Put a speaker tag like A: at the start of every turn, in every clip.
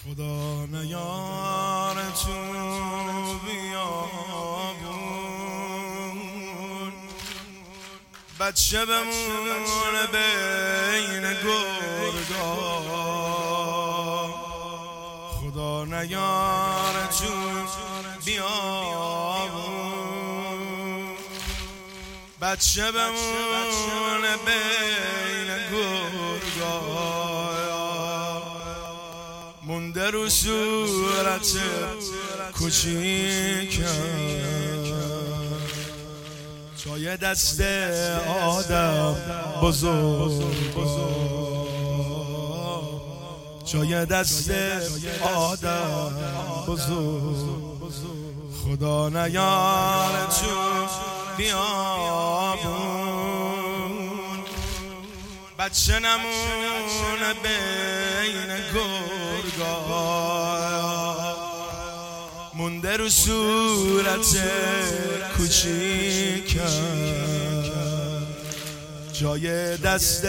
A: خدا نیار تو بیابون بچه بمونه بین گرگا. خدا نیار تو بیابون بچه بمونه بین گرگا. مونده رو صورت کوچیکم جای دست آدم بزرگ، جای دست آدم بزرگ. خدا نیار تو بیابون بچه نمونه بین گرگا. مونده رو صورت کوچیکم جای دست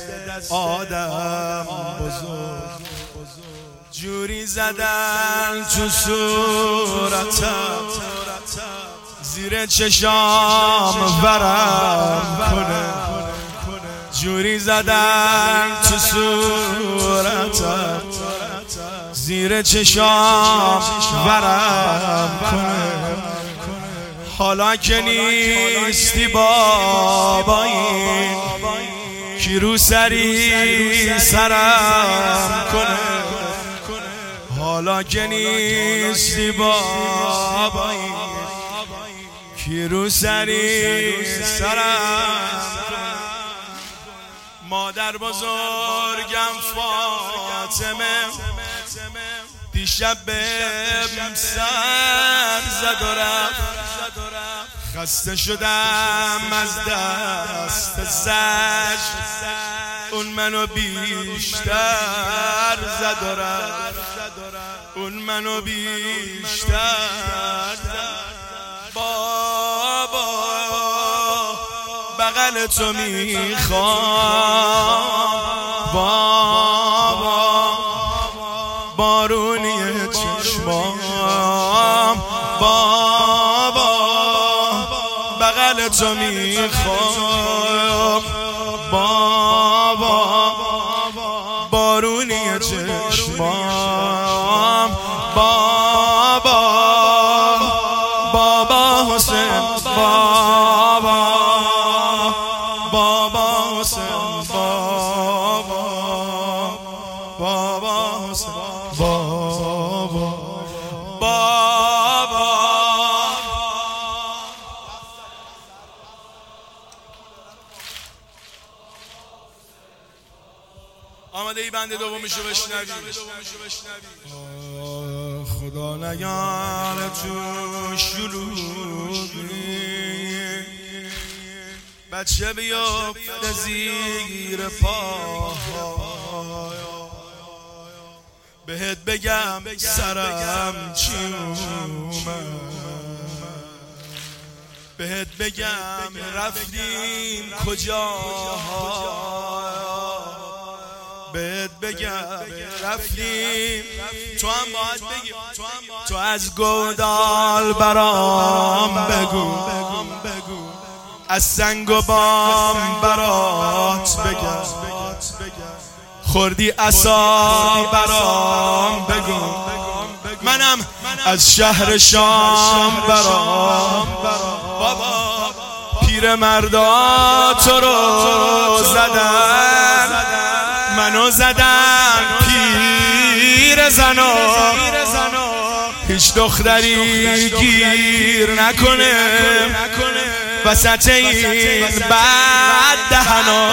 A: آدم بزرگ. جوری زدن تو صورتم زیر چشام ورم کنه، جوری زدن تو صورتم زیر چشام ورم کنه. حالا که نیستی بابایی کی رو سری سرم کنه. حالا که نیستی بابایی کی رو سری سرم. مادر بزرگم فاطمه دیشب بهم سر زد و رفت. خسته شدم از دست زج، اون منو بیشتر زد و رفت. اون منو بیشتر بابا بغل تو میخوام بابا بارونی چشمام بابا بغل تو میخوام بابا بارونی چشمام بابا بابا حسین بابا بابا حسین بابا بابا حسین بابا بابا. آماده ای بنده دومیشو بشنوی. خدا نیار تو شلوغی بچه بیافته زیر پا. بهت بگم سرم چیومه، بهت بگم رفتیم کجا، بهت بگم رفتیم. تو هم باید بگی، تو از گودال برام بگو، از سنگ و بام برات بگم، خوردی عصا برام بگو. منم از شهر شام برام بابا پیر مردا تو رو زدن، منو زدن پیر زنا. هیچ دختری گیر نکنه وسط این بد دهنا،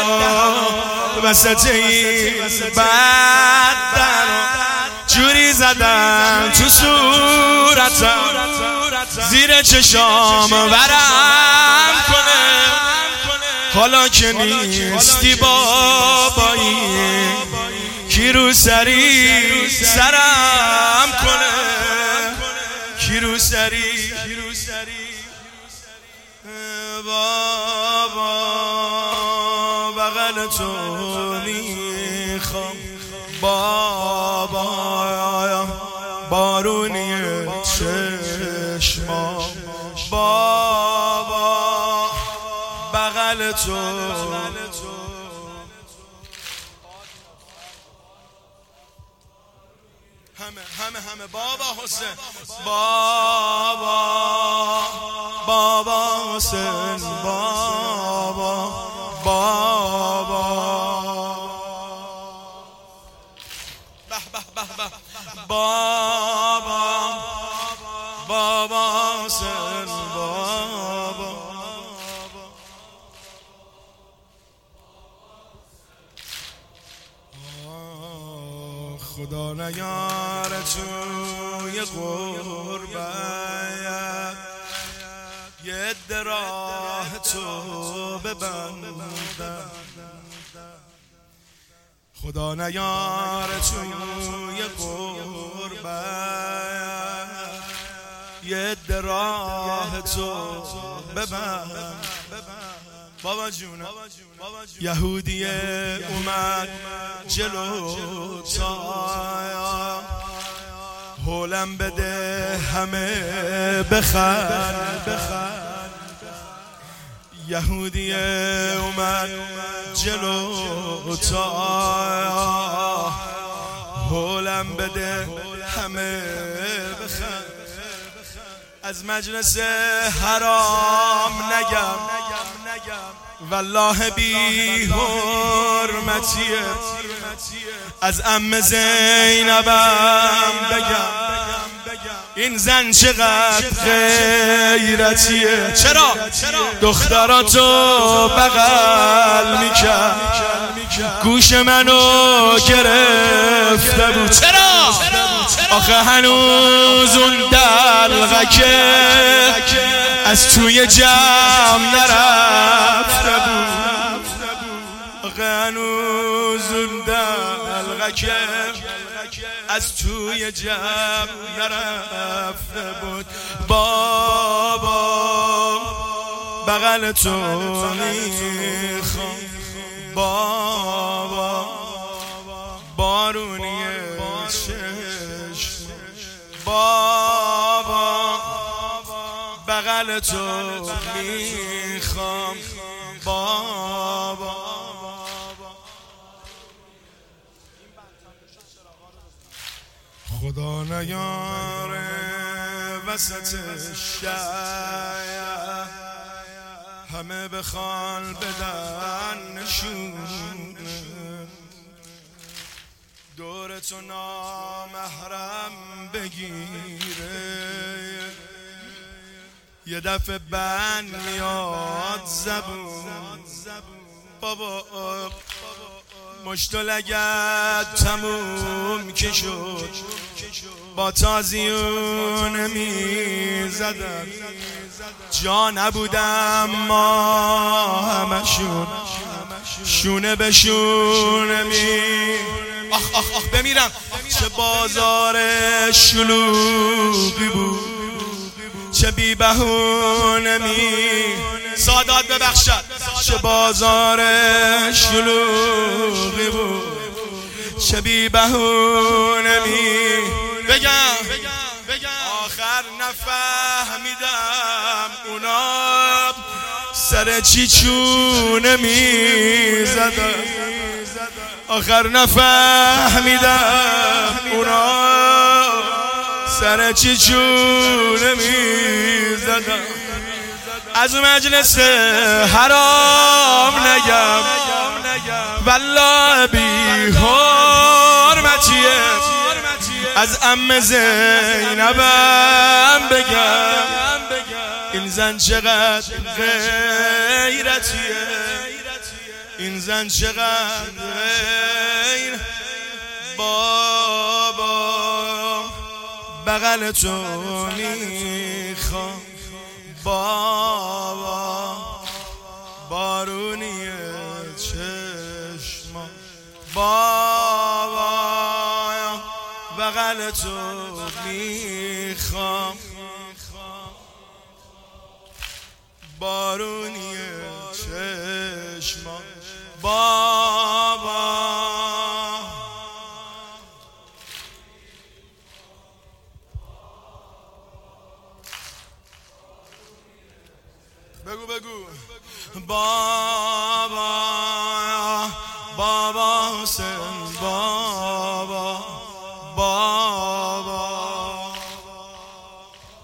A: وسط این بد دهنا. جوری زدن تو صورتم زیر چشام ورم کنه. حالا که نیستی بابایی کی رو سری سرم کنه، کی رو سری بابا بغل تو میخوام بابا بارونی چشما بابا بغل تو همه بابا حسین بابا حسین بابا حسین بابا خدا نیاره توی غربت یه عده راه تو ببندن خدا نیاره توی غربت یه عده راه تو ببند بابا جونه یهودی اومد جلو تا هولم بده همه بخند یهودی اومد جلو تا هولم بده همه بخند از مجلس حرام نگم والله بی حرمتیه از عم زینبم بگم این زن چقدر غیرتیه چرا دختراتو بغل میکرد گوش منو گرفته بود چرا آخه هنوز اون دلغکه از توی جمع نرفته بود آخه هنوز اون دلغکه از توی جمع نرفته بود بابا بغل تو میخوام بابا بارونی چشم بابا بغل تو میخوام بابا خدا نیاره وسط شهر همه بخوان بدن نشونه دور تو نامحرم بگیره یه دفعه بند میاد زبون بابا مشت و لگد تموم که شد با تازیون میزدن جا نبودم ما همشون شونه به شونه آخ بمیرم چه بازار شلوغی بود چه بی بهونه سادات ببخشد چه بازار شلوغی بود چه بی بهونه بگم آخر نفهمیدم اونا سر چی چونه میزدن آخر نفهمیدم اونا سر چی چونه میزدن از مجلس حرام نگم والله بی حرمتیه از عم زینبم بگم این زن چقدر غیرتیه این زن چقدر غیر بابا بغل تو میخوام بابا بارونی چشما بابا بغل تو میخوام بارونی چشما بابا بگو بگو با